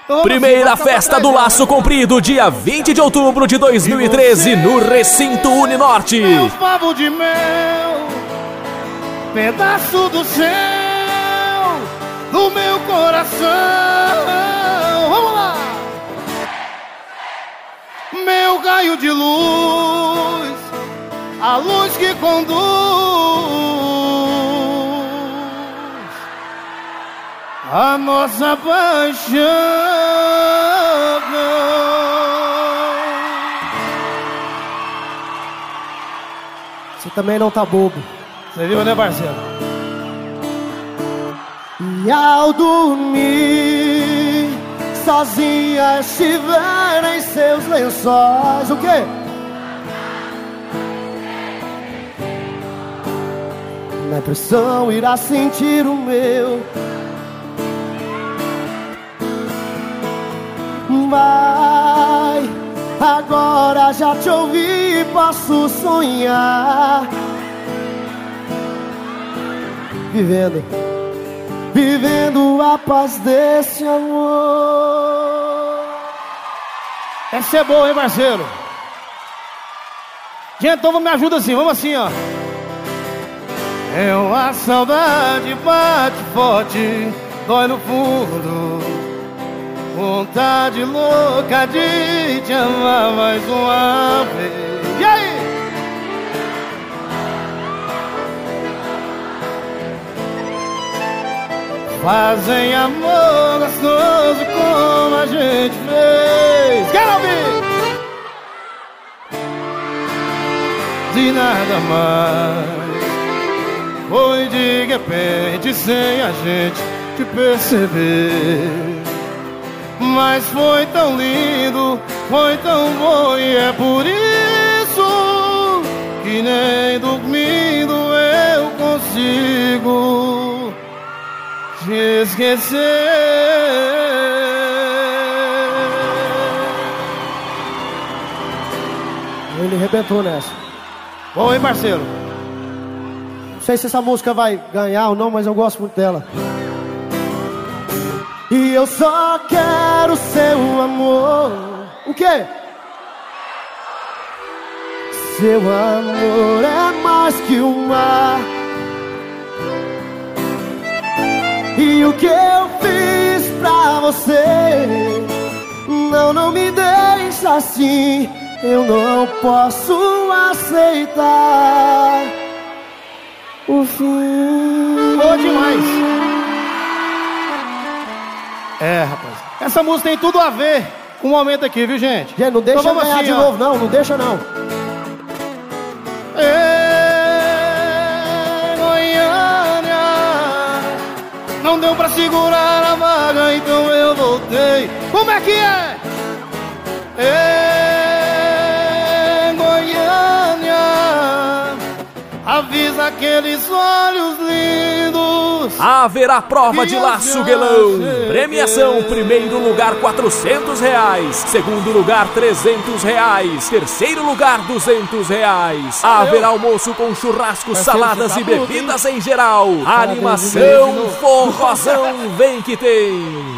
Primeira festa do Laço Comprido, dia 20 de outubro de 2013, no Recinto Uninorte. Meu favo de mel, pedaço do céu, do meu coração. Vamos lá! Meu raio de luz, a luz que conduz a nossa paixão. Você também não tá bobo. Você viu, né, parceiro? E ao dormir, sozinha estiver em seus lençóis. O quê? Na pressão irá sentir o meu. Vai, agora já te ouvi, posso sonhar. Vivendo a paz desse amor. Essa é boa, hein, parceiro? Gente, então me ajuda assim, vamos assim, ó. É uma saudade, bate forte, dói no fundo. Vontade louca de te amar mais uma vez. E aí? Fazem amor gostoso como a gente fez. Quero ouvir! De nada mais, foi de repente sem a gente te perceber. Mas foi tão lindo, foi tão bom, e é por isso que nem dormindo eu consigo te esquecer. Ele arrebentou nessa. Bom, hein, parceiro? Não sei se essa música vai ganhar ou não, mas eu gosto muito dela. E eu só quero seu amor. O quê? Seu amor é mais que o mar. E o que eu fiz pra você, não me deixa assim. Eu não posso aceitar o fim. Boa demais. É, rapaz, essa música tem tudo a ver com o momento aqui, viu, gente? Gente, não deixa então, ganhar assim, de novo, não deixa não. Goiânia, não deu pra segurar a vaga, então eu voltei. Como é que é? Goiânia, avisa aqueles olhos lindos. Haverá prova de laço guelão. Premiação: primeiro lugar R$400, segundo lugar R$300, terceiro lugar R$200. Haverá almoço com churrasco, saladas e bebidas em geral. Animação, forrozão, vem que tem.